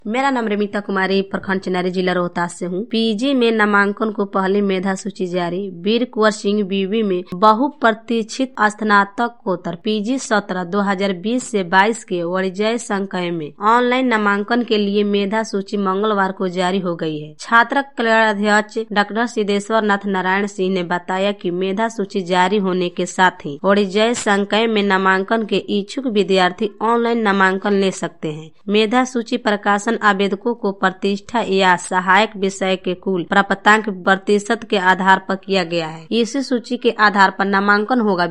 मेरा नाम रमिता कुमारी, प्रखंड चिनारी, जिला रोहतास से हूँ। पीजी में नामांकन को पहली मेधा सूची जारी। वीर कुंवर सिंह बीवी में बहुप्रतीक्षित स्नातकोत्तर पीजी सत्र 2020 से 22 के वाणिज्य संकाय में ऑनलाइन नामांकन के लिए मेधा सूची मंगलवार को जारी हो गई है। छात्र कल्याणाध्यक्ष डॉक्टर सिद्धेश्वर नाथ नारायण सिंह ने बताया कि मेधा सूची जारी होने के साथ ही वाणिज्य संकाय में नामांकन के इच्छुक विद्यार्थी ऑनलाइन नामांकन ले सकते हैं। मेधा सूची प्रकाशन आवेदकों को प्रतिष्ठा या सहायक विषय के कुल प्राप्तांक प्रतिशत के आधार पर किया गया है। इसी सूची के आधार पर नामांकन होगा।